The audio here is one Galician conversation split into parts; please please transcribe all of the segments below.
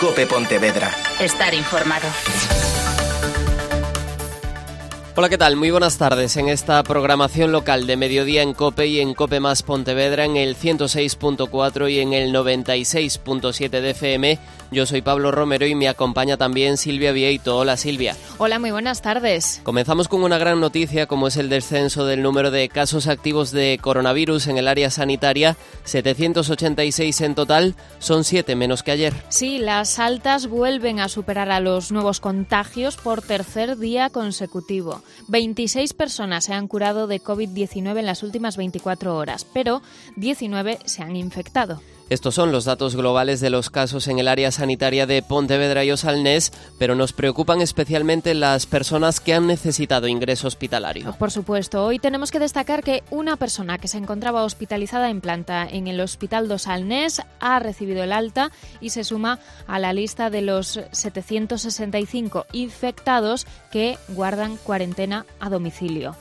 COPE Pontevedra. Estar informado. Hola, ¿qué tal? Muy buenas tardes. En esta programación local de mediodía en COPE y en COPE Más Pontevedra en el 106.4 y en el 96.7 de FM. Yo soy Pablo Romero y me acompaña también Silvia Vieito. Hola, Silvia. Hola, muy buenas tardes. Comenzamos con una gran noticia, como es el descenso del número de casos activos de coronavirus en el área sanitaria. 786 en total, son 7 menos que ayer. Sí, las altas vuelven a superar a los nuevos contagios por tercer día consecutivo. 26 personas se han curado de COVID-19 en las últimas 24 horas, pero 19 se han infectado. Estos son los datos globales de los casos en el área sanitaria de Pontevedra y Osalnés, pero nos preocupan especialmente las personas que han necesitado ingreso hospitalario. Por supuesto, hoy tenemos que destacar que una persona que se encontraba hospitalizada en planta en el Hospital de Osalnés ha recibido el alta y se suma a la lista de los 765 infectados que guardan cuarentena a domicilio.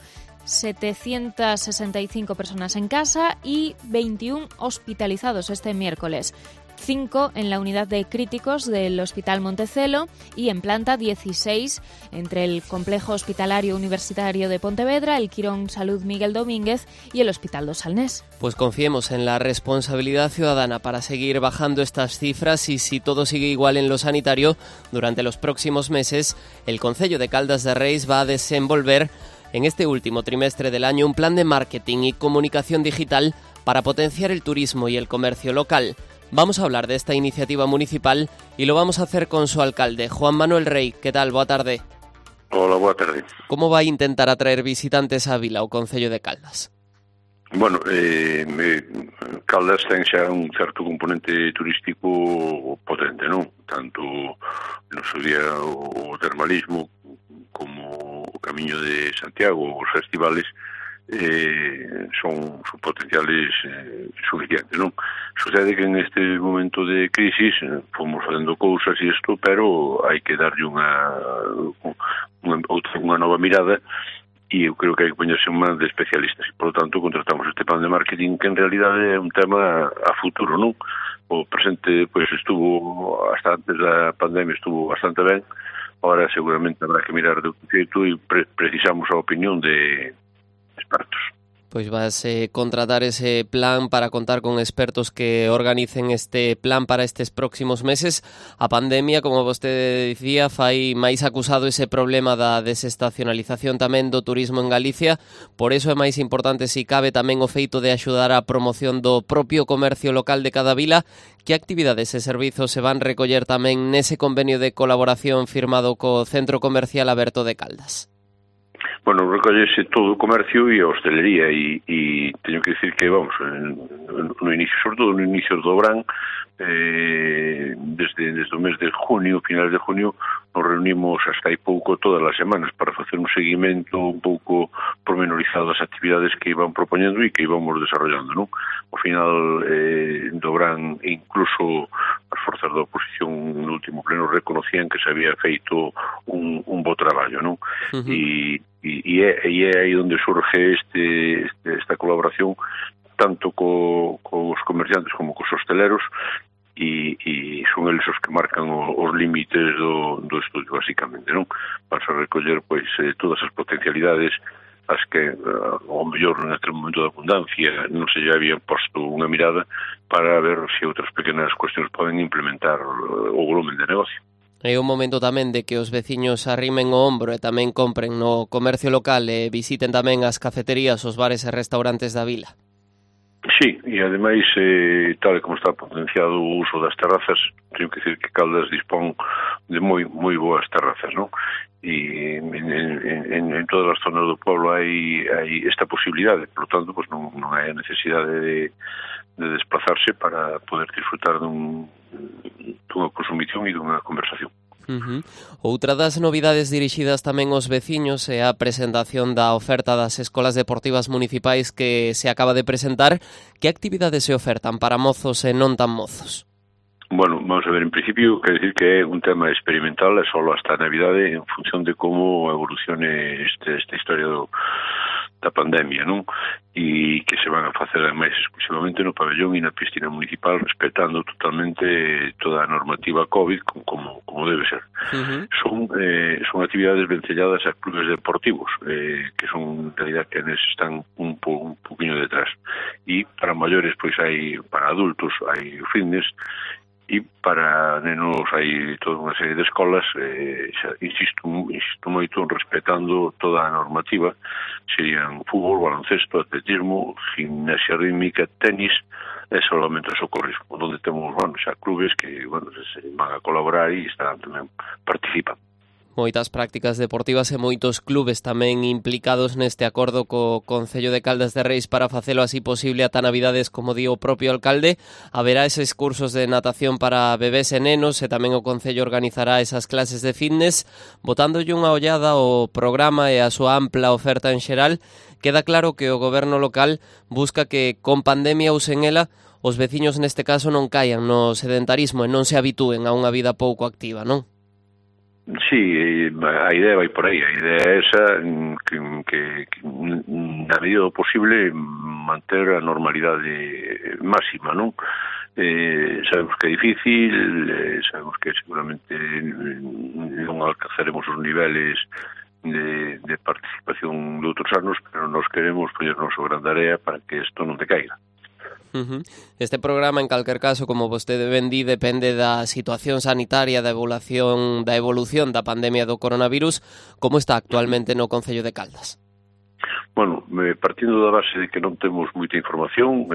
765 personas en casa y 21 hospitalizados este miércoles. 5 en la unidad de críticos del Hospital Montecelo y en planta 16 entre el Complejo Hospitalario Universitario de Pontevedra, el Quirón Salud Miguel Domínguez y el Hospital de Osalnés. Pues confiemos en la responsabilidad ciudadana para seguir bajando estas cifras y si todo sigue igual en lo sanitario, durante los próximos meses el Concello de Caldas de Reis va a desenvolver en este último trimestre del año un plan de marketing y comunicación digital para potenciar el turismo y el comercio local. Vamos a hablar de esta iniciativa municipal y lo vamos a hacer con su alcalde, Juan Manuel Rey. ¿Qué tal? Boa tarde. Hola, boa tarde. ¿Cómo va a intentar atraer visitantes a Vila o Concello de Caldas? Bueno, Caldas ten xa un certo componente turístico potente, non? Tanto no seu día o termalismo como o Camiño de Santiago, os festivales son potenciales suficientes, non? Sucede que en este momento de crisis fomos facendo cousas e isto, pero hai que darlle unha nova mirada e eu creo que hai que poñerse un man de especialistas e, por lo tanto, contratamos este plan de marketing que en realidade é un tema a futuro, non? O presente, pois, estuvo hasta antes da pandemia estuvo bastante ben. Ahora seguramente habrá que mirar de outro xeito e precisamos a opinión de expertos. Pois vas contratar ese plan para contar con expertos que organicen este plan para estes próximos meses. A pandemia, como vostede dicía, fai máis acusado ese problema da desestacionalización tamén do turismo en Galicia. Por eso é máis importante, si cabe, tamén o feito de axudar á promoción do propio comercio local de cada vila. Que actividades e servizos se van recoller tamén nese convenio de colaboración firmado co Centro Comercial Aberto de Caldas? Bueno, recollese todo o comercio e a hostelería e teño que decir que, vamos, no inicio, sobre todo no inicio do verán, desde o mes de junio, finales de junio, nos reunimos hasta hai pouco todas as semanas para facer un seguimento un pouco pormenorizado das actividades que iban propoñendo e que íbamos desarrollando, non? Ao final do verán, incluso as forzas da oposición no último pleno reconocían que se había feito un bo traballo, non? E é aí onde surge esta colaboración tanto cos comerciantes como cos hosteleros e son eles os que marcan os límites do estudio, basicamente, non? Para recoller, pois, todas as potencialidades as que, ao mellor, neste momento de abundancia, non se lle habían posto unha mirada para ver se outras pequenas cuestións poden implementar o volumen de negocio. É un momento tamén de que os veciños arrimen o ombro e tamén compren no comercio local e visiten tamén as cafeterías, os bares e restaurantes da vila. Sí, e ademais, tal como está potenciado o uso das terrazas, teño que decir que Caldas dispón de moi boas terrazas, non? E en todas as zonas do pueblo hai esta posibilidade, por lo tanto, pues non hai a necesidade de desplazarse para poder disfrutar dunha consumición e dunha conversación. Outra das novidades dirixidas tamén aos veciños é a presentación da oferta das escolas deportivas municipais que se acaba de presentar. Que actividades se ofertan para mozos e non tan mozos? Bueno, vamos a ver, en principio, quer decir que é un tema experimental, é solo hasta a Navidade, en función de como evolucione esta historia da pandemia, non? E que se van a facer máis exclusivamente no pabellón e na piscina municipal, respetando totalmente toda a normativa COVID como debe ser. Son actividades vencelladas a clubes deportivos, que son, en realidad, que están un poquinho detrás. E para maiores, pois hai, para adultos, hai fitness, e para nenos hai toda unha serie de escolas, insisto moito respetando toda a normativa, serían fútbol, baloncesto, atletismo, gimnasia rítmica, tenis e solamente o socorrismo, onde temos, xa clubes que, se van a colaborar e están tamén participan. Moitas prácticas deportivas e moitos clubes tamén implicados neste acordo co Concello de Caldas de Reis para facelo así posible ata Navidades, como di o propio alcalde. Haberá eses cursos de natación para bebés e nenos e tamén o Concello organizará esas clases de fitness. Botándolle unha ollada ao programa e a súa ampla oferta en xeral, queda claro que o goberno local busca que, con pandemia ou sen ela, os veciños neste caso non caian no sedentarismo e non se habitúen a unha vida pouco activa, non? Sí, a idea vai por aí. A idea é esa, que na medida do posible manter a normalidade máxima, non? Sabemos que é difícil, sabemos que seguramente non alcanzaremos os niveles de participación de outros anos, pero nos queremos poñer noso gran tarea para que isto non decaiga. Este programa, en calquer caso, como vostede ben di, depende da situación sanitaria, da evolución da pandemia do coronavirus. Como está actualmente no Concello de Caldas? Bueno, partindo da base de que non temos moita información,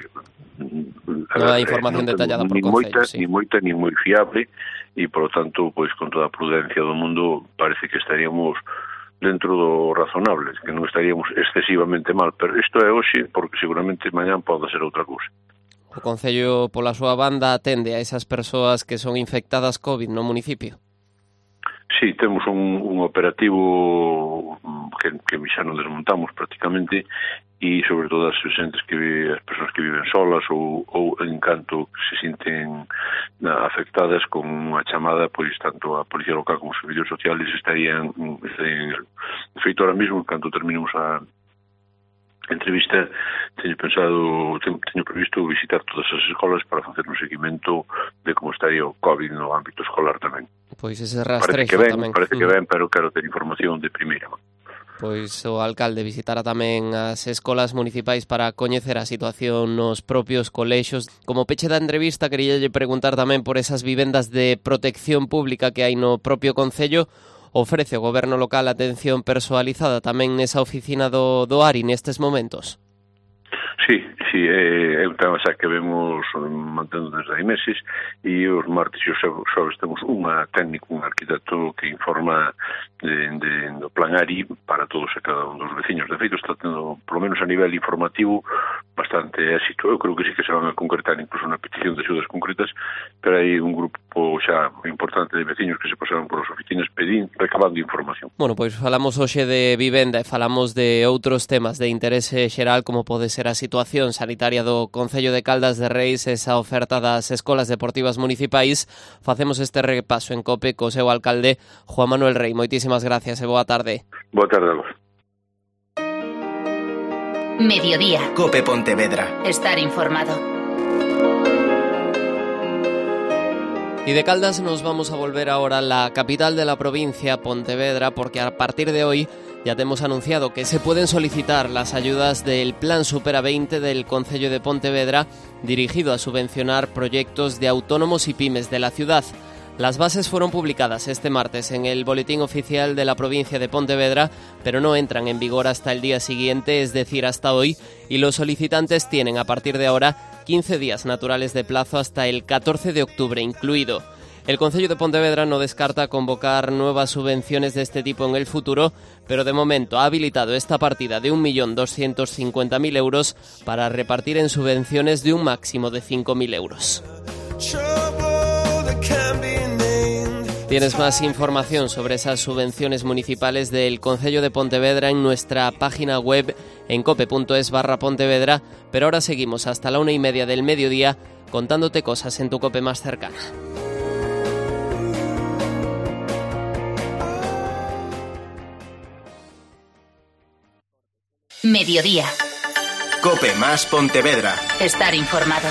non hai información detallada por Concello, ni moita, ni moi fiable, e, por lo tanto, pois con toda a prudencia do mundo, parece que estaríamos dentro do razonable, que non estaríamos excesivamente mal, pero isto é hoxe, porque seguramente mañán pode ser outra cousa. O Concello, pola súa banda, atende a esas persoas que son infectadas COVID no municipio? Sí, temos un operativo que xa non desmontamos prácticamente, e sobre todo as persoas que viven solas ou en canto se sinten afectadas con unha chamada, pois tanto a Policía Local como os servicios sociales estarían feito ahora mismo, en canto terminemos a entrevista, teño previsto visitar todas as escolas para facer un seguimento de como estaría o COVID no ámbito escolar tamén. Pois ese rastrezo tamén. Parece que ven, pero quero ter información de primeira mão. Pois o alcalde visitará tamén as escolas municipais para coñecer a situación nos propios colexios. Como peche da entrevista, queríalle preguntar tamén por esas vivendas de protección pública que hai no propio Concello. Ofrece o goberno local atención persoalizada tamén nesa oficina do ARI nestes momentos? Sí, é un tema xa que vemos mantendo desde hai meses, e os martes e os xoves temos un arquitecto que informa do plan ARI para todos e cada un dos veciños. De feito, está tendo, polo menos a nivel informativo, bastante éxito. Eu creo que sí que se van a concretar incluso unha petición de axudas concretas, pero hai un grupo xa importante de veciños que se pasaron por as oficinas recabando información. Bueno, pois falamos hoxe de vivenda e falamos de outros temas de interese xeral, como pode ser a situación sanitaria do Concello de Caldas de Reis, esa oferta das escolas deportivas municipais. Facemos este repaso en COPE co seu alcalde, Juan Manuel Rei. Moitísimas gracias e boa tarde. Boa tarde a vos. Mediodía. COPE Pontevedra. Estar informado. Y de Caldas nos vamos a volver ahora a la capital de la provincia, Pontevedra, porque a partir de hoy ya te hemos anunciado que se pueden solicitar las ayudas del Plan Supera 20 del Concello de Pontevedra, dirigido a subvencionar proyectos de autónomos y pymes de la ciudad. Las bases fueron publicadas este martes en el Boletín Oficial de la provincia de Pontevedra, pero no entran en vigor hasta el día siguiente, es decir, hasta hoy, y los solicitantes tienen a partir de ahora 15 días naturales de plazo hasta el 14 de octubre incluido. El Concello de Pontevedra no descarta convocar nuevas subvenciones de este tipo en el futuro, pero de momento ha habilitado esta partida de 1.250.000 euros para repartir en subvenciones de un máximo de 5.000 euros. Tienes más información sobre esas subvenciones municipales del Concello de Pontevedra en nuestra página web en cope.es/Pontevedra, pero ahora seguimos hasta la 1:30 del mediodía contándote cosas en tu COPE más cercana. Mediodía. COPE más Pontevedra. Estar informado.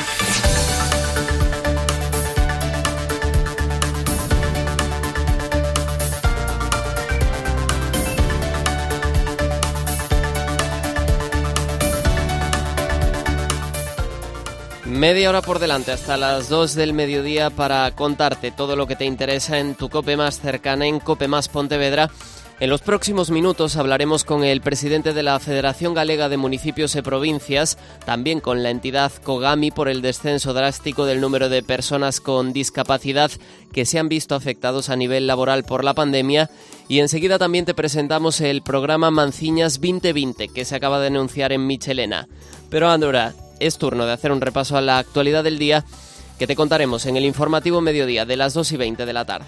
Media hora por delante, hasta las 2 del mediodía, para contarte todo lo que te interesa en tu COPE más cercana, en COPE más Pontevedra. En los próximos minutos hablaremos con el presidente de la Federación Galega de Municipios e Provincias, también con la entidad COGAMI, por el descenso drástico del número de personas con discapacidad que se han visto afectados a nivel laboral por la pandemia. Y enseguida también te presentamos el programa Manciñas 2020, que se acaba de anunciar en Michelena. Pero ahora es turno de hacer un repaso a la actualidad del día, que te contaremos en el informativo Mediodía de las 2:20 de la tarde.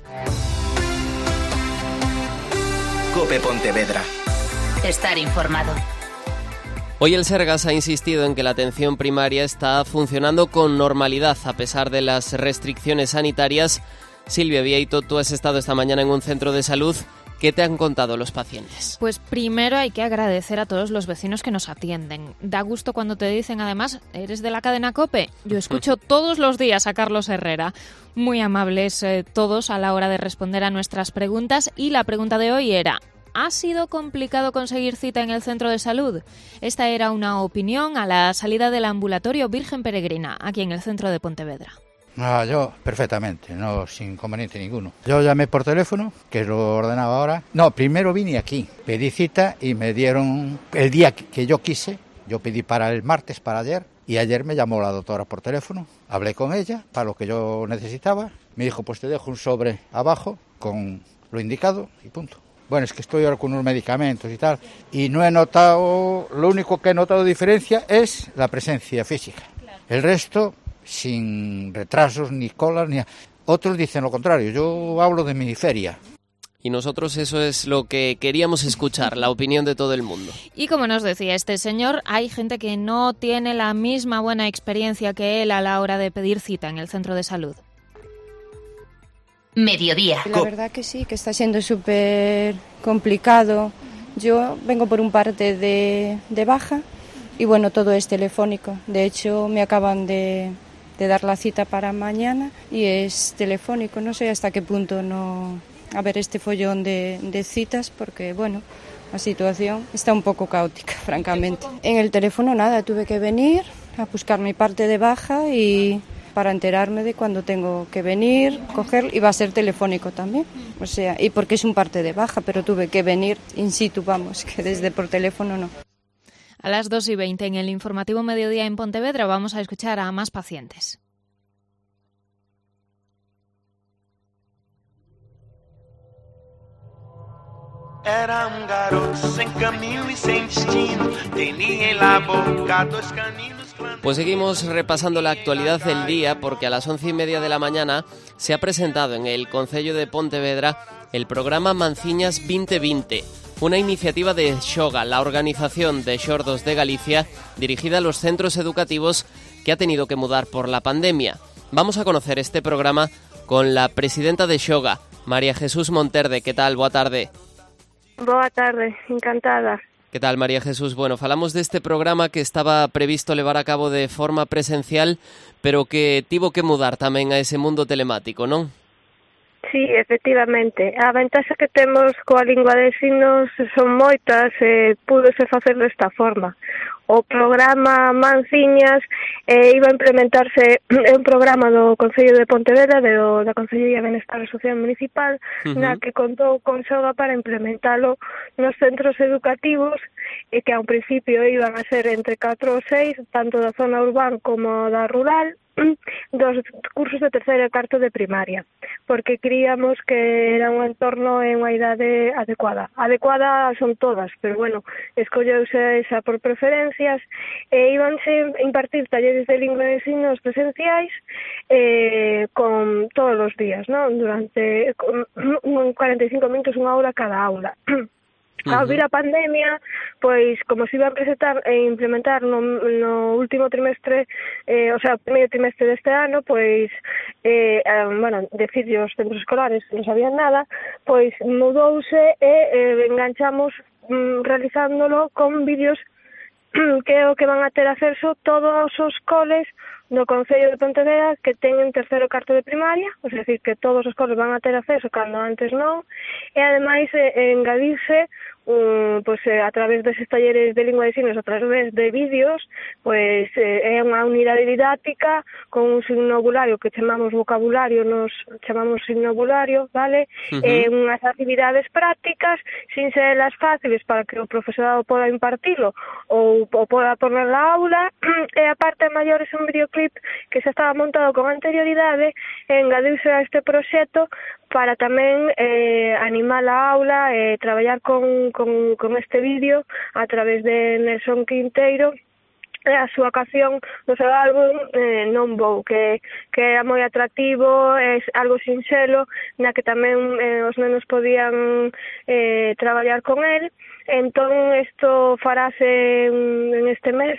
COPE Pontevedra. Estar informado. Hoy el Sergas ha insistido en que la atención primaria está funcionando con normalidad a pesar de las restricciones sanitarias. Silvia Vieito, tú has estado esta mañana en un centro de salud. ¿Qué te han contado los pacientes? Pues primero hay que agradecer a todos los vecinos que nos atienden. Da gusto cuando te dicen, además, ¿eres de la cadena COPE? Yo escucho todos los días a Carlos Herrera. Muy amables todos a la hora de responder a nuestras preguntas. Y la pregunta de hoy era: ¿ha sido complicado conseguir cita en el centro de salud? Esta era una opinión a la salida del ambulatorio Virgen Peregrina, aquí en el centro de Pontevedra. Yo perfectamente, no sin inconveniente ninguno. Yo llamé por teléfono, que lo ordenaba ahora. No, primero vine aquí, pedí cita y me dieron el día que yo quise. Yo pedí para el martes, para ayer, y ayer me llamó la doctora por teléfono. Hablé con ella para lo que yo necesitaba. Me dijo, pues te dejo un sobre abajo con lo indicado y punto. Bueno, es que estoy ahora con unos medicamentos y tal, y no he notado, lo único que he notado de diferencia es la presencia física. El resto, sin retrasos, ni colas, ni... Otros dicen lo contrario, yo hablo de mi feria. Y nosotros eso es lo que queríamos escuchar, la opinión de todo el mundo. Y como nos decía este señor, hay gente que no tiene la misma buena experiencia que él a la hora de pedir cita en el centro de salud. Mediodía. La verdad que sí, que está siendo súper complicado. Yo vengo por un parte de baja y bueno, todo es telefónico. De hecho, me acaban de dar la cita para mañana y es telefónico. No sé hasta qué punto no haber este follón de citas porque, bueno, la situación está un poco caótica, francamente. En el teléfono nada, tuve que venir a buscar mi parte de baja y para enterarme de cuándo tengo que venir, coger, y va a ser telefónico también. O sea, y porque es un parte de baja, pero tuve que venir in situ, vamos, que desde por teléfono no. A las 2:20 en el informativo Mediodía en Pontevedra vamos a escuchar a más pacientes. Era un garoto sin camino y sin destino, tenía en la boca dos caninos. Pues seguimos repasando la actualidad del día, porque a las 11:30 de la mañana se ha presentado en el Concello de Pontevedra el programa Manciñas 2020, una iniciativa de Xoga, la organización de xordos de Galicia, dirigida a los centros educativos que ha tenido que mudar por la pandemia. Vamos a conocer este programa con la presidenta de Xoga, María Jesús Monterde. ¿Qué tal? Boa tarde. Boa tarde, encantada. ¿Qué tal, María Jesús? Bueno, falamos de este programa que estaba previsto levar a cabo de forma presencial, pero que tivo que mudar tamén a ese mundo telemático, non? Sí, efectivamente. A ventaxa que temos coa lingua de signos son moitas e púdose facer desta forma. O programa Manciñas iba a implementarse, é un programa do Concello de Pontevedra, da Consellería de Benestar Social Municipal, na que contou con Xoga para implementalo nos centros educativos, e que a un principio iban a ser entre 4 ou 6, tanto da zona urbana como da rural, dos cursos de terceiro e cuarto de primaria, porque creíamos que era un entorno e unha idade adecuada. Adecuada son todas, pero bueno, escolleuse esa por preferencias e íbanse impartir talleres de lingua de signos presenciais con todos os días, ¿no? Durante 45 minutos, unha hora cada aula. Ao vir a pandemia, pois, como se iba a presentar e implementar no último trimestre, o sea, o primeiro trimestre deste ano, pois, bueno, decirlle os centros escolares que non sabían nada, pois mudouse e enganchamos realizándolo con vídeos que é o que van a ter acceso todos os coles do Concello de Pontevedra que teñen terceiro e cuarto de primaria, é dicir, que todos os coles van a ter acceso cando antes non, e ademais engadirse a través deses talleres de lingua de signos, a través de vídeos, é unha unidade didáctica con un signobulario que chamamos vocabulario, nos chamamos signobulario, vale? Unhas actividades prácticas, sin ser elas fáciles para que o profesorado poda impartilo ou poda poner na aula, e a parte maior é un videoclip que se estaba montado con anterioridade e engadirse a este proxecto para tamén animar a aula e traballar con este vídeo a través de Nelson Quinteiro a súa canción do seu álbum Non Vou, que é moi atractivo, é algo sinxelo, na que tamén os nenos podían traballar con el. Entón, isto farase en este mes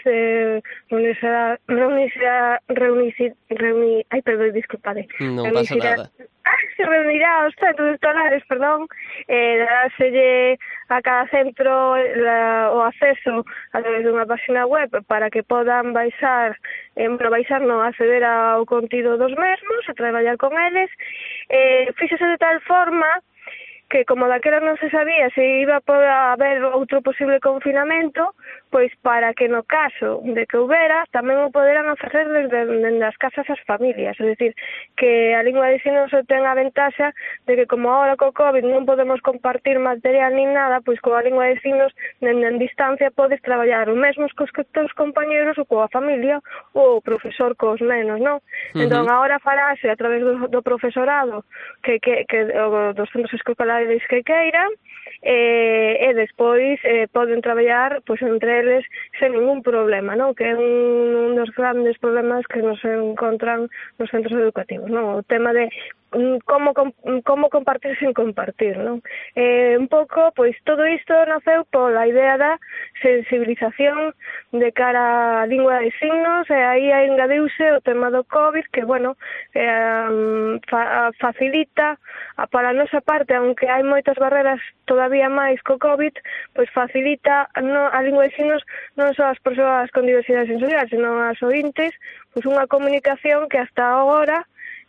se reunirá os centros escolares, daráselle a cada centro o acceso a través dunha página web para que podan acceder ao contido dos mesmos, a traballar con eles. Fíxese de tal forma que como daquela non se sabía se iba a haber outro posible confinamento, pois para que no caso de que houbera tamén o poderan ofrecer desde as casas as familias, é dicir, que a lingua de signos ten a ventaxa de que como agora co COVID non podemos compartir material nin nada, pois coa lingua de signos en distancia podes traballar o mesmo cos teus compañeros ou coa familia ou o profesor cos nenos, non? Entón agora farase a través do profesorado que dos centros escolares que queiran e despois poden traballar entre eles sen ningún problema, non? Que é un dos grandes problemas que nos encontran nos centros educativos, non? O tema de como compartir sen compartir, non? Un pouco, pois todo isto naceu pola idea da sensibilización de cara á lingua de signos e aí engadiuse o tema do COVID que, facilita para a nosa parte, aunque hai moitas barreras todavía máis co COVID, pois facilita a lingua de signos non só as persoas con diversidade sensorial, senón as ointes, pois unha comunicación que hasta agora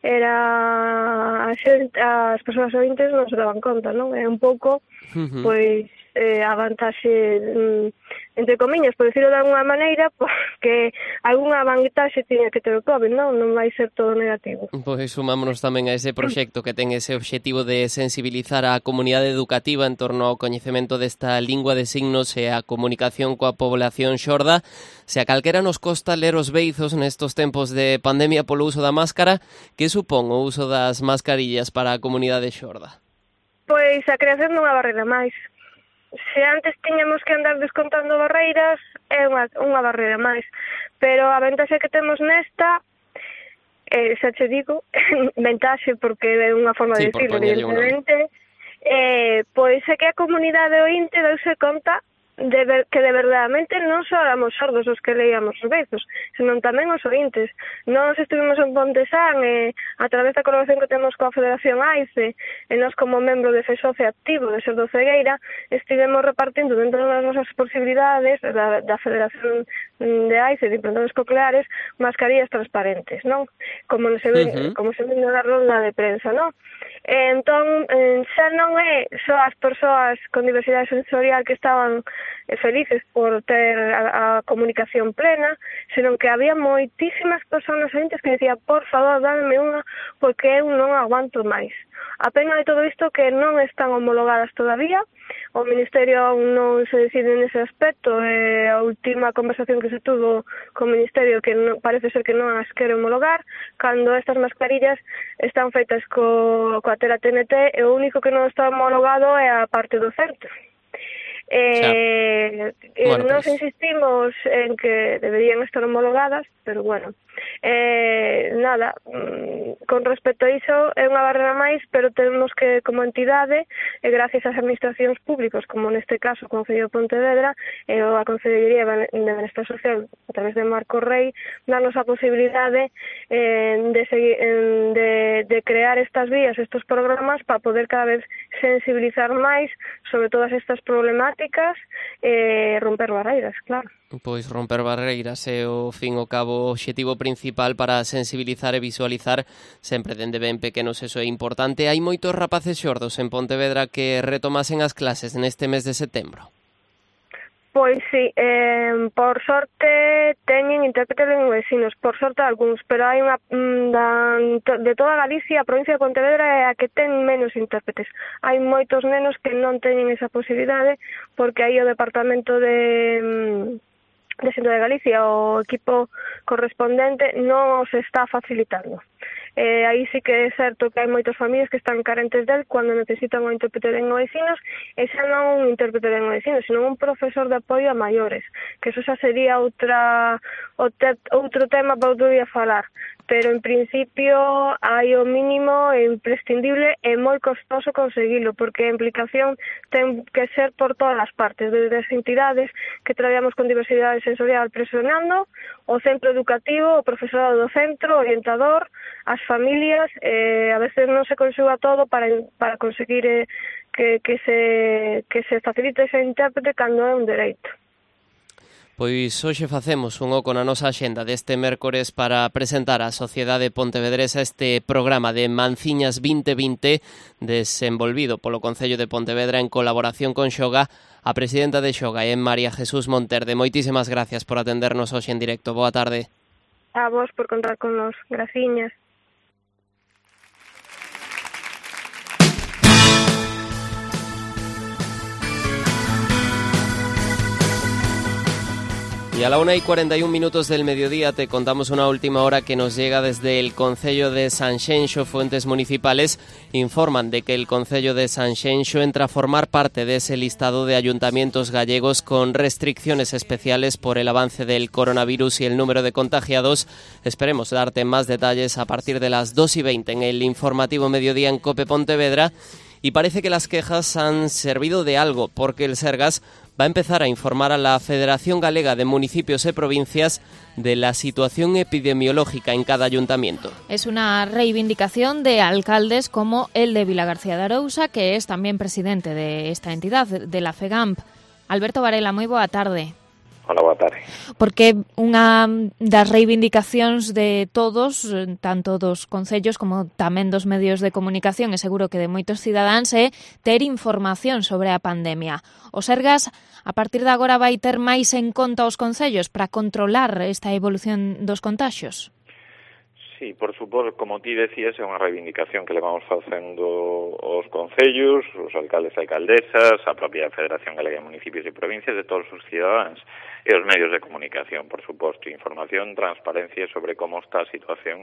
as persoas ointes non se daban conta, non? É un pouco, a vantaxe, entre comiñas, por decirlo de alguna maneira, porque algunha vantaxe tiña que ter o COVID, non vai ser todo negativo. Pois sumámonos tamén a ese proxecto que ten ese obxectivo de sensibilizar a comunidade educativa en torno ao coñecemento desta lingua de signos e a comunicación coa población xorda. Se a calquera nos costa ler os beizos nestos tempos de pandemia polo uso da máscara, que supón o uso das mascarillas para a comunidade xorda? Pois a creación dunha barreira máis. Se antes tiñamos que andar descontando barreiras, é unha barreira máis. Pero a ventaxe que temos nesta, xa che digo, ventaxe porque é unha forma de decirlo, evidentemente, pois é que a comunidade ointe deuse conta que de verdadeiramente non só éramos sordos os que leíamos os beizos, senón tamén os ointes. Nós estivemos en Pontesán a través da colaboración que temos coa Federación AICE e nós como membro de FESOCE activo de Ser do Cegueira estivemos repartindo dentro das nosas posibilidades da Federación de AICE de implantadores cocleares mascarillas transparentes, non? Como se vende na ronda de prensa, non? Entón, xa non é só as persoas con diversidade sensorial que estaban felices por ter a comunicación plena, senón que había moitísimas persoas ointes que decían, por favor, dádeme unha, porque eu non aguanto máis. A pena de todo isto que non están homologadas todavía, o Ministerio non se decide nese aspecto, a última conversación que se tuvo co Ministerio que parece ser que non as quere homologar, cando estas mascarillas están feitas coa tela TNT e o único que non está homologado é a parte do centro. Nos insistimos en que deberían estar homologadas, pero con respecto a iso é unha barreira máis, pero temos que, como entidade, e gracias ás administracións públicas, como neste caso o Concello de Pontevedra e a Consellería de Benestar Social a través de Marco Rei, darnos a posibilidade de crear estas vías, estos programas, para poder cada vez sensibilizar máis sobre todas estas problemáticas e romper barreiras, claro. Pois romper barreiras é o fin ao cabo o obxectivo principal para sensibilizar e visualizar sempre dende ben pequenos, eso é importante. Hai moitos rapaces xordos en Pontevedra que retomasen as clases neste mes de setembro. Pois sí, por sorte teñen intérpretes lingüesinos, por sorte algúns, pero hai unha de toda Galicia, a provincia de Pontevedra é a que ten menos intérpretes. Hai moitos nenos que non teñen esa posibilidade porque aí o departamento de Xunta de Galicia, o equipo correspondente, non os está facilitando. Aí sí que é certo que hai moitas familias que están carentes del cando necesitan un intérprete de lingua de signos, e xa non un intérprete de lingua de signos, sino un profesor de apoio a maiores, que eso xa sería outro tema para outro día falar. Pero en principio hai o mínimo imprescindible e moi costoso conseguilo, porque a implicación ten que ser por todas as partes, desde as entidades que traballamos con diversidade sensorial presionando, o centro educativo, o profesorado do centro, o orientador, as familias, a veces non se conxuga todo para conseguir que se facilite ese intérprete cando é un dereito. Pois hoxe facemos un oco na nosa axenda deste mércores para presentar á sociedade pontevedresa este programa de Manciñas 2020 desenvolvido polo Concello de Pontevedra en colaboración con Xoga. A presidenta de Xoga é María Jesús Monterde. Moitísimas gracias por atendernos hoxe en directo. Boa tarde. A vos por contar con nos. Graciñas. Y a la 1:41 del mediodía te contamos una última hora que nos llega desde el Concello de Sanxenxo. Fuentes municipales informan de que el Concello de Sanxenxo entra a formar parte de ese listado de ayuntamientos gallegos con restricciones especiales por el avance del coronavirus y el número de contagiados. Esperemos darte más detalles a partir de las 2:20 en el informativo mediodía en COPE Pontevedra. Y parece que las quejas han servido de algo, porque el Sergas va a empezar a informar a la Federación Galega de Municipios y Provincias de la situación epidemiológica en cada ayuntamiento. Es una reivindicación de alcaldes como el de Vilagarcía de Arousa, que es también presidente de esta entidad, de la FEGAMP. Alberto Varela, moi boa tarde. Hola, boa tarde. Porque unha das reivindicacións de todos, tanto dos concellos como tamén dos medios de comunicación e seguro que de moitos cidadáns, é ter información sobre a pandemia. O Sergas, a partir de agora, vai ter máis en conta os concellos para controlar esta evolución dos contaxios? Sí, por suposto, como ti decías, é unha reivindicación que le vamos facendo os concellos, os alcaldes e alcaldesas, a propia Federación Galega de Municipios e Provincias, de todos os cidadáns e os medios de comunicación, por suposto, información, transparencia sobre como está a situación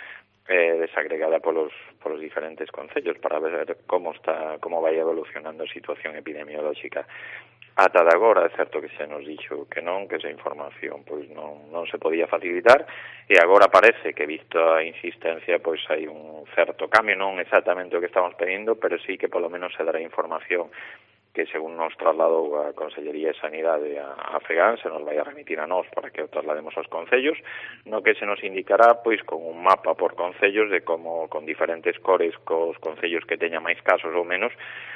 desagregada polos diferentes concellos para ver como vai evolucionando a situación epidemiolóxica. Ata de agora é certo que xa nos dixo que esa información pois non se podía facilitar, e agora parece que, visto a insistencia, pois hai un certo cambio, non exactamente o que estamos pedindo, pero sí que polo menos se dará información que, según nos trasladou a Consellería de Sanidade a FEGAN, se nos vai a remitir a nós para que o traslademos aos concellos, no que se nos indicará pois con un mapa por concellos de como, con diferentes cores, cos concellos que teñan máis casos ou menos,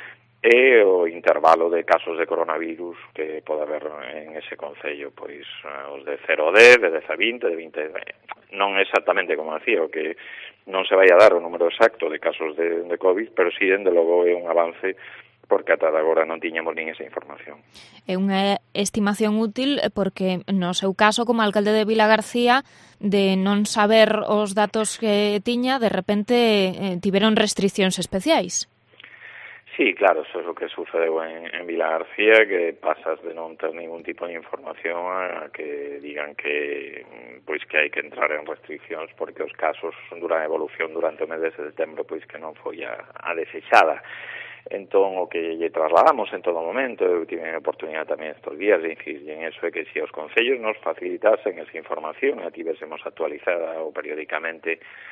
e o intervalo de casos de coronavirus que pode haber en ese concello, pois os de 0 a 10, de 10 a 20, de 20 a 20. Non exactamente como decía, o que non se vai a dar o número exacto de casos de COVID, pero sí, dende logo, é un avance, porque ata agora non tiñamos nin esa información. É unha estimación útil porque, no seu caso, como alcalde de Vilagarcía, de non saber os datos que tiña, de repente tiveron restriccións especiais. Sí, claro, eso é o que sucedeu en Vilagarcía, que pasas de non ter ningún tipo de información a que digan que pois que hai que entrar en restriccións porque os casos duran a evolución durante o mes de setembro pois que non foi a desexada. Entón, o que lle trasladamos en todo momento, eu tive a oportunidade tamén estos días de incidir en eso, é que se os concellos nos facilitasen esa información e a tivésemos actualizada ou periódicamente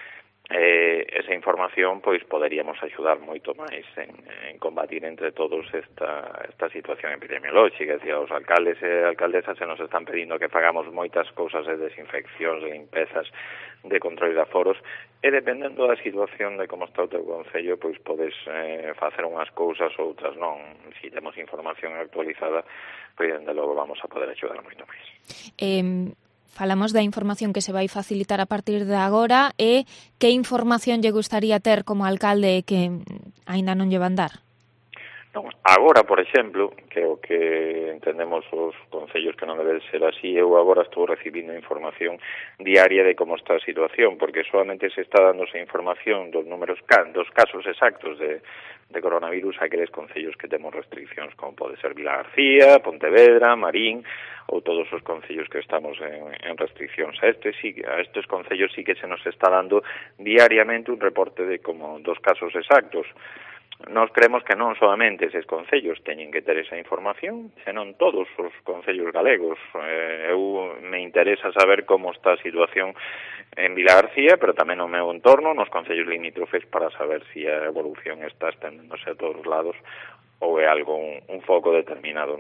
esa información pois poderíamos axudar moito máis en combatir entre todos esta situación epidemiolóxica. Decía, os alcaldes e alcaldesas se nos están pedindo que fagamos moitas cousas de desinfeccións, de limpezas, de control de aforos, e dependendo da situación de como está o teu concello, pois podes facer unhas cousas ou outras non. Se temos información actualizada, pois dende logo vamos a poder axudar moito máis. Falamos da información que se vai facilitar a partir de agora e que información lle gustaría ter como alcalde que aínda non lle van dar? Non, agora, por exemplo, que o que entendemos os concellos que non debe ser así, eu agora estou recibindo información diaria de como está a situación, porque solamente se está dando esa información dos números dos casos exactos de coronavirus a aqueles concellos que temos restriccións, como pode ser Vilagarcía, Pontevedra, Marín, ou todos os concellos que estamos en restriccións. A estes concellos sí que se nos está dando diariamente un reporte de como dos casos exactos. Nós creemos que non solamente eses concellos teñen que ter esa información, senón todos os concellos galegos. Eu me interesa saber como está a situación en Vilagarcía, pero tamén no meu entorno, nos concellos limítrofes, para saber se a evolución está estendéndose a todos os lados ou é algo, un foco determinado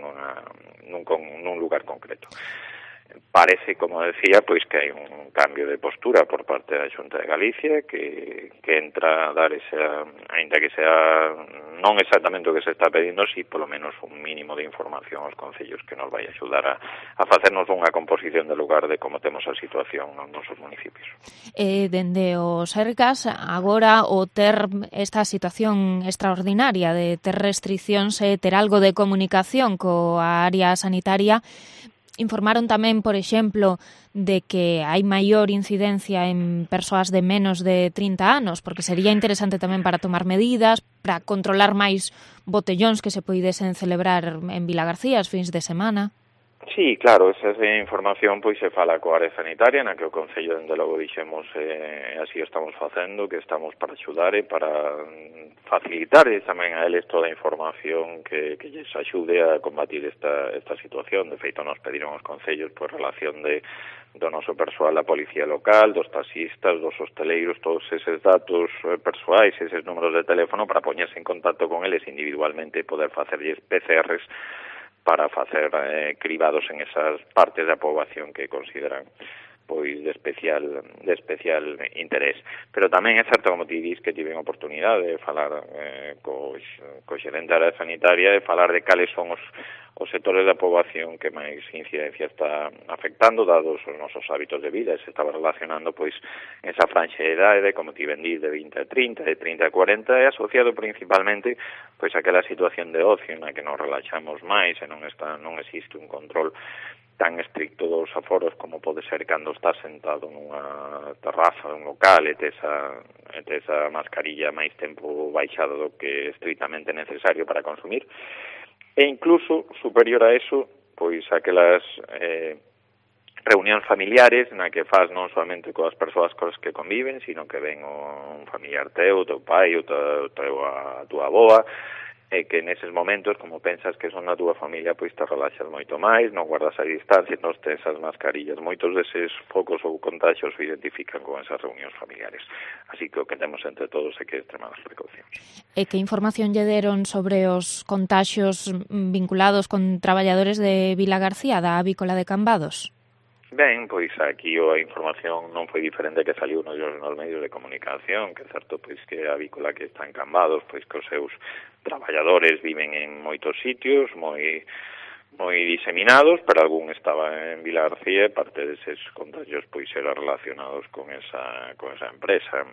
nun lugar concreto. Parece, como decía, pois que hai un cambio de postura por parte da Xunta de Galicia que entra a dar esa, ainda que sea non exactamente o que se está pedindo, si polo menos un mínimo de información aos concellos que nos vai axudar a facernos unha composición de lugar de como temos a situación nos nosos municipios. Dende o Sergas, agora o ter esta situación extraordinaria de ter restriccións e ter algo de comunicación coa área sanitaria, informaron tamén, por exemplo, de que hai maior incidencia en persoas de menos de 30 anos, porque sería interesante tamén para tomar medidas, para controlar máis botellóns que se poidesen celebrar en Vilagarcía os fins de semana. Sí, claro, esa información pois se fala coa área sanitaria, na que o Concello dende logo dixemos así estamos facendo, que estamos para axudar e para facilitar tamén a eles toda a información que lles axude a combatir esta situación. De feito, nos pediron os concellos por relación do noso persoal da policía local, dos taxistas, dos hosteleiros, todos eses datos persoais, eses números de teléfono para poñerse en contacto con eles individualmente e poder facerlles PCRs para facer cribados en esas partes da poboación que consideran pois de especial interés. Pero tamén é certo, como ti dis, que tiven oportunidade de falar co xerente da área sanitaria, de falar de cales son os sectores da poboación que máis incidencia está afectando, dados os nosos hábitos de vida, e se estaba relacionando pois esa franxa de idade, como ti ben dis, de 20 a 30, de 30 a 40, e asociado principalmente pois aquela situación de ocio na que nos relaxamos máis e non existe un control tan estricto dos aforos como pode ser cando estás sentado nunha terraza dun local e tes a mascarilla máis tempo baixado do que é estritamente necesario para consumir, e incluso superior a eso, pois aquelas reunións familiares na que faz non solamente coas persoas cos que conviven, sino que ven un familiar teu, teu pai, a tua avoa, e que neses momentos, como pensas que son a túa familia, pois te relaxas moito máis, non guardas a distancia, non tes as mascarillas. Moitos deses focos ou contagios se identifican con esas reunións familiares. Así que o que temos entre todos é que extremar as precaucións. E que información lle deron sobre os contagios vinculados con traballadores de Vilagarcía, da Avícola de Cambados? Ben, pois aquí a información non foi diferente que saliu nos medios de comunicación, que é certo pois que a avícola que está en Cambados, pois que os seus traballadores viven en moitos sitios, moi diseminados, pero algún estaba en Vilagarcía e parte deses contagios pois eran relacionados con esa empresa.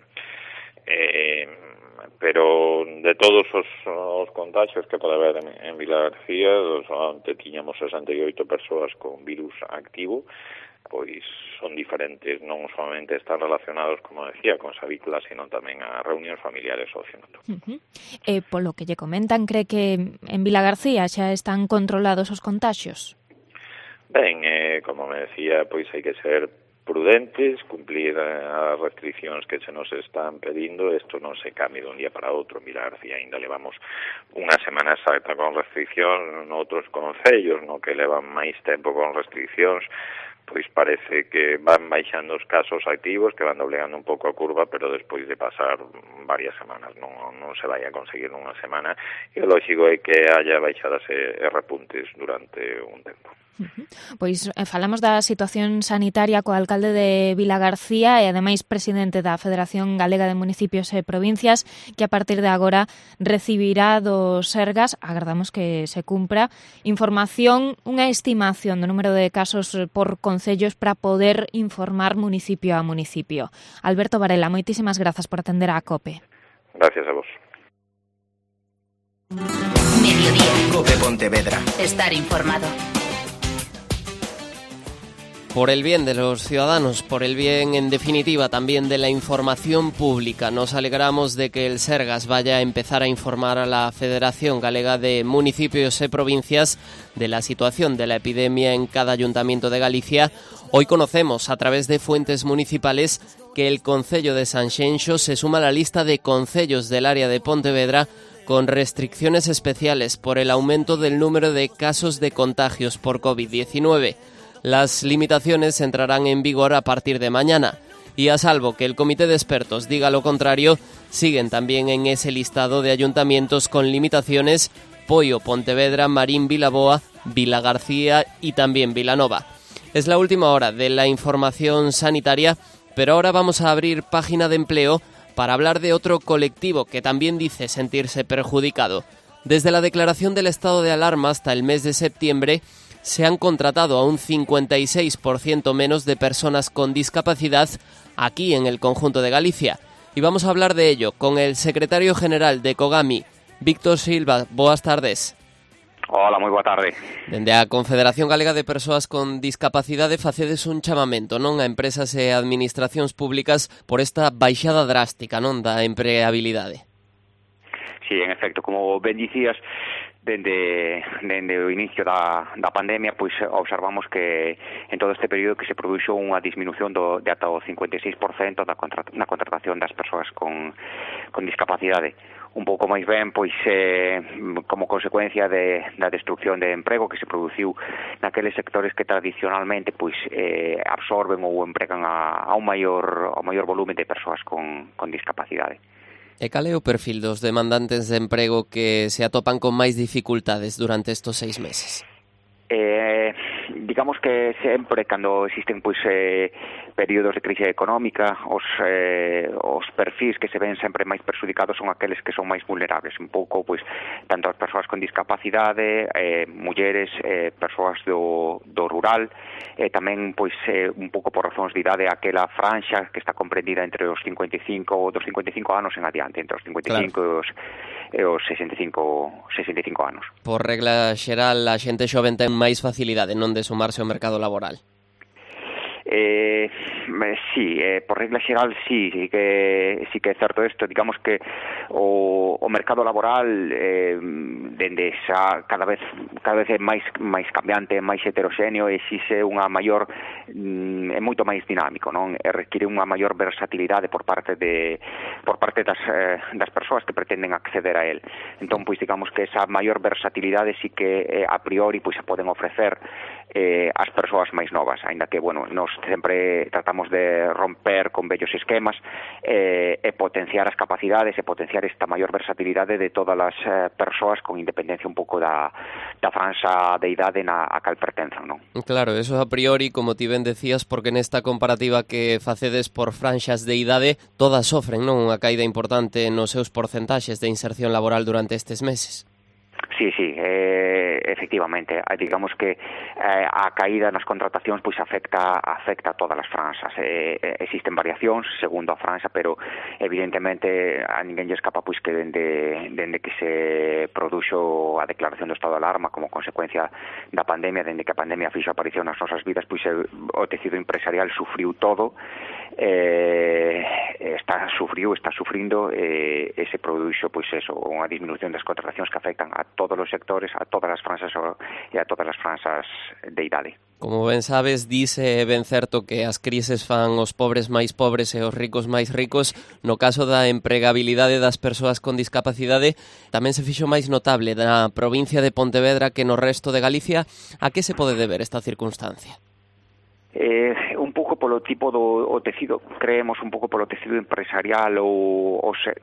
Pero de todos os contagios que pode haber en Vilagarcía, onde tiñamos 68 persoas con virus activo, pois son diferentes, non solamente están relacionados, como decía, con esa avícola, sino tamén a reunións familiares ou ocio nocturno. Polo que lle comentan, cree que en Vilagarcía xa están controlados os contagios? Ben, como me decía, pois hai que ser prudentes, cumplir as restriccións que se nos están pedindo. Isto non se cambia de un día para outro. En Vilagarcía ainda levamos unha semana exacta con restriccións, noutros concellos no que levan máis tempo con restriccións, pois parece que van baixando os casos activos, que van doblegando un pouco a curva, pero despois de pasar varias semanas, non se vai a conseguir nunha semana, e o lógico é que haya baixadas e repuntes durante un tempo. Pois falamos da situación sanitaria co alcalde de Vilagarcía e ademais presidente da Federación Galega de Municipios e Provincias, que a partir de agora recibirá do Sergas, agardamos que se cumpra, información, unha estimación do número de casos por concellos para poder informar municipio a municipio. Alberto Varela, moitísimas grazas por atender a COPE. Gracias a vos. Mediodía. COPE Pontevedra. Estar informado. Por el bien de los ciudadanos, por el bien, en definitiva, también de la información pública, nos alegramos de que el Sergas vaya a empezar a informar a la Federación Galega de Municipios e Provincias de la situación de la epidemia en cada ayuntamiento de Galicia. Hoy conocemos, a través de fuentes municipales, que el concello de Sanxenxo se suma a la lista de concellos del área de Pontevedra con restricciones especiales por el aumento del número de casos de contagios por COVID-19. Las limitaciones entrarán en vigor a partir de mañana y, a salvo que el comité de expertos diga lo contrario, siguen también en ese listado de ayuntamientos con limitaciones Poio, Pontevedra, Marín, Vilaboa, Vilagarcía y también Vilanova. Es la última hora de la información sanitaria, pero ahora vamos a abrir página de empleo para hablar de otro colectivo que también dice sentirse perjudicado. Desde la declaración del estado de alarma hasta el mes de septiembre, se han contratado a un 56% menos de personas con discapacidad aquí en el conjunto de Galicia. Y vamos a hablar de ello con el secretario general de Cogami, Víctor Silva. Boas tardes. Hola, moi boa tarde. Dende a Confederación Galega de Persoas con Discapacidade facedes un chamamento, non, a empresas e administracións públicas por esta baixada drástica, non, da empregabilidade. Sí, en efecto, como ben dicías, dende o inicio da pandemia, pois observamos que en todo este período que se produxo unha disminución de ata o 56% na contratación das persoas con discapacidade. Un pouco máis ben, pois como consecuencia da destrucción de emprego que se produciu naqueles sectores que tradicionalmente pois absorben ou empregan a un maior volumen de persoas con discapacidade. E cal é o perfil dos demandantes de emprego que se atopan con máis dificultades durante estes 6 meses? Digamos que sempre cando existen pois períodos de crise económica, os perfis que se ven sempre máis perjudicados son aqueles que son máis vulnerables, un pouco pois tanto as persoas con discapacidade, mulleres, persoas do rural, tamén pois un pouco por razóns de idade aquela franxa que está comprendida entre os 55 anos en adiante, entre os 55 claro. e os 65 anos. Por regla xeral, a xente xoven ten máis facilidade, non, de sumarse ao mercado laboral. Sí, por regla xeral sí que é certo isto. Digamos que o mercado laboral dende xa cada vez é máis cambiante, máis heteroxéneo, exixe unha maior é moito máis dinámico, non? Require unha maior versatilidade por parte das persoas que pretenden acceder a él. Entón, pois digamos que esa maior versatilidade sí que a priori pois se poden ofrecer as persoas máis novas, aínda que, bueno, nos sempre tratamos de romper con vellos esquemas e potenciar as capacidades e potenciar esta maior versatilidade de todas as persoas con independencia un pouco da franxa de idade a cal pertenzan, non? Claro, eso a priori, como ti ben decías, porque nesta comparativa que facedes por franxas de idade, todas sofren, non, unha caída importante nos seus porcentaxes de inserción laboral durante estes meses. Sí, efectivamente. Digamos que a caída nas contratacións pois afecta a todas as franxas. Existen variacións segundo a franxa, pero evidentemente a ninguén lle escapa pois que dende que se produxo a declaración do estado de alarma como consecuencia da pandemia, dende que a pandemia fixo aparición nas nosas vidas, pois o tecido empresarial sufriu todo, está sufrindo e se produxo pois eso, unha disminución das contratacións que afectan a todos os sectores, a todas as franxas e a todas as franxas de idade. Como ben sabes, dice ben certo que as crises fan os pobres máis pobres e os ricos máis ricos. No caso da empregabilidade das persoas con discapacidade, tamén se fixo máis notable na provincia de Pontevedra que no resto de Galicia. A que se pode deber esta circunstancia? un pouco polo tipo do tecido, creemos un pouco polo tecido empresarial ou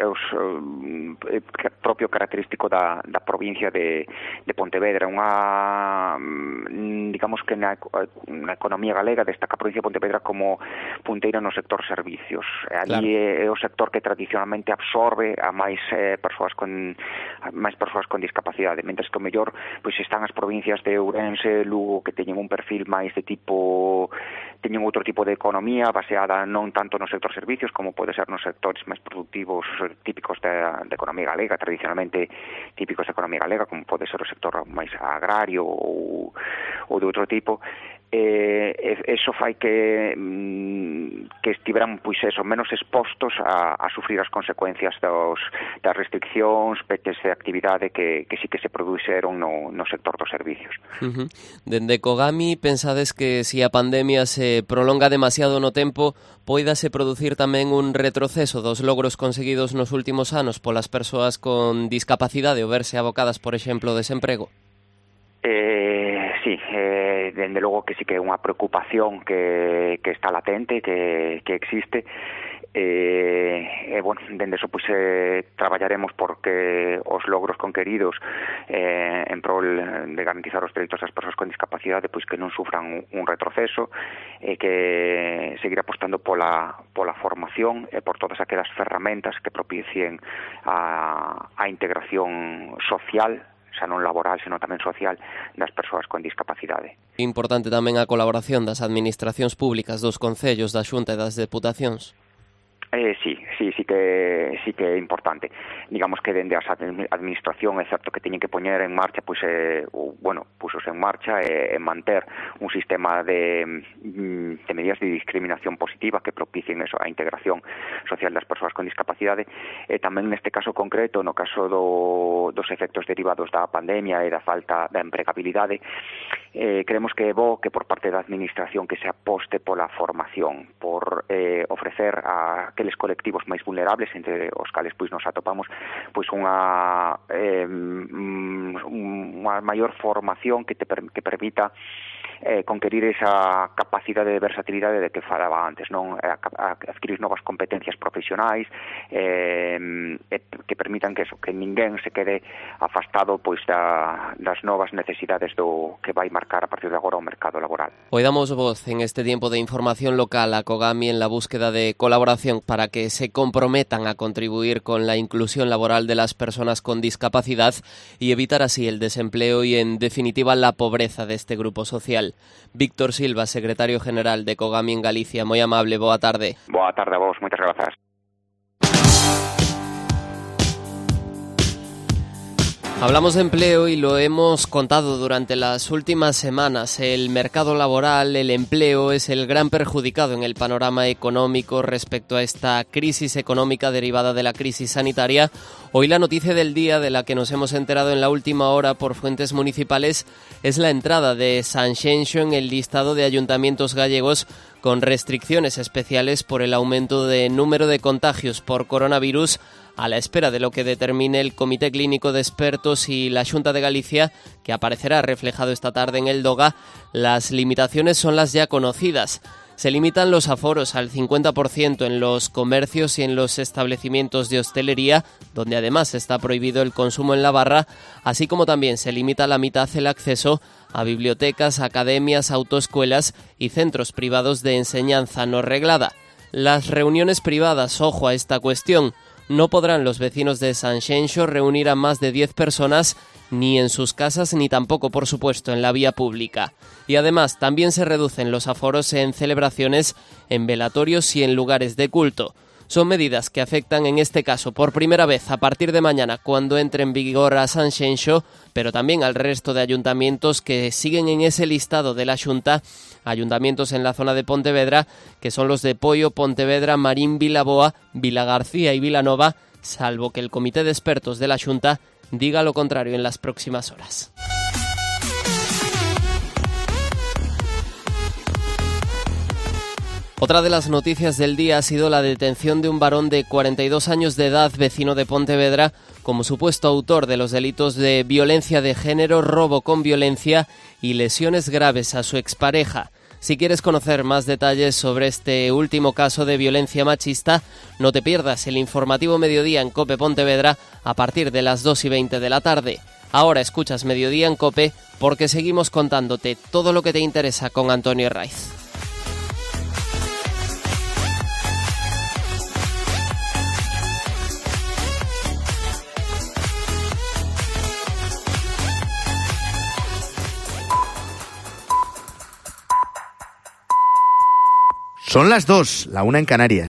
propio característico da provincia de Pontevedra, digamos que na economía galega destaca a provincia de Pontevedra como punteira no sector servicios. Ali é o sector que tradicionalmente absorbe a máis persoas con discapacidade, mentres que o mellor pois están as provincias de Ourense, Lugo, que teñen un perfil máis de tipo, teñen outro tipo de economía baseada non tanto no sector servicios como pode ser nos sectores máis productivos típicos da economía galega, tradicionalmente típicos da economía galega, como pode ser o sector máis agrario ou de outro tipo. Eso fai que estiveran pois eso, menos expostos a sufrir as consecuencias das restriccións, peches de actividade que sí que se produxeron no sector dos servicios. Dende Cogami, pensades que se a pandemia se prolonga demasiado no tempo, poidase producir tamén un retroceso dos logros conseguidos nos últimos anos polas persoas con discapacidade ou verse abocadas, por exemplo, ao desemprego? Sí, dende logo que sí que é unha preocupación que está latente, que existe. Bueno, dende eso pois traballaremos porque os logros conqueridos en prol de garantizar os dereitos das persoas con discapacidade pois que non sufran un retroceso, que seguir apostando pola formación e por todas aquelas ferramentas que propicien a integración social, xa non laboral, senón tamén social, das persoas con discapacidade. Importante tamén a colaboración das administracións públicas, dos concellos, da Xunta e das deputacións. Sí que é importante. Digamos que dende a administración é certo que teñen que poñer en marcha, puxos en marcha e manter un sistema de medidas de discriminación positiva que propicien eso, a integración social das persoas con discapacidade. E tamén neste caso concreto, no caso dos efectos derivados da pandemia e da falta da empregabilidade, creemos que é bo que por parte da administración que se aposte pola formación, por ofrecer a aqueles colectivos máis vulnerables, entre os cales pois nos atopamos pois unha maior formación que permita conquerir esa capacidade de versatilidade de que falaba antes, non adquirir novas competencias profesionais que permitan que ninguén se quede afastado pois das novas necesidades do que vai marcar a partir de agora o mercado laboral. Hoy damos voz en este tiempo de información local a Cogami en la búsqueda de colaboración para que se comprometan a contribuir con la inclusión laboral de las personas con discapacidad y evitar así el desempleo y, en definitiva, la pobreza de este grupo social. Víctor Silva, secretario general de Cogami en Galicia, moi amable, boa tarde. Boa tarde a vos, moitas grazas. Hablamos de empleo y lo hemos contado durante las últimas semanas. El mercado laboral, el empleo, es el gran perjudicado en el panorama económico respecto a esta crisis económica derivada de la crisis sanitaria. Hoy la noticia del día, de la que nos hemos enterado en la última hora por fuentes municipales, es la entrada de Sanxenxo en el listado de ayuntamientos gallegos con restricciones especiales por el aumento de número de contagios por coronavirus, a la espera de lo que determine el Comité Clínico de Expertos y la Xunta de Galicia, que aparecerá reflejado esta tarde en el DOGA. Las limitaciones son las ya conocidas. Se limitan los aforos al 50% en los comercios y en los establecimientos de hostelería, donde además está prohibido el consumo en la barra, así como también se limita a la mitad el acceso a bibliotecas, academias, autoescuelas y centros privados de enseñanza no reglada. Las reuniones privadas, ojo a esta cuestión. No podrán los vecinos de Sanxenxo reunir a más de 10 personas ni en sus casas ni tampoco, por supuesto, en la vía pública. Y además también se reducen los aforos en celebraciones, en velatorios y en lugares de culto. Son medidas que afectan en este caso por primera vez a partir de mañana, cuando entre en vigor a Sanxenxo, pero también al resto de ayuntamientos que siguen en ese listado de la Xunta, ayuntamientos en la zona de Pontevedra, que son los de Poio, Pontevedra, Marín, Vilaboa, Vilagarcía y Vilanova, salvo que el Comité de Expertos de la Xunta diga lo contrario en las próximas horas. Otra de las noticias del día ha sido la detención de un varón de 42 años de edad, vecino de Pontevedra, como supuesto autor de los delitos de violencia de género, robo con violencia y lesiones graves a su expareja. Si quieres conocer más detalles sobre este último caso de violencia machista, no te pierdas el informativo Mediodía en COPE Pontevedra a partir de las 2:20 de la tarde. Ahora escuchas Mediodía en COPE porque seguimos contándote todo lo que te interesa con Antonio Herraiz. Son las 2, la 1 en Canarias.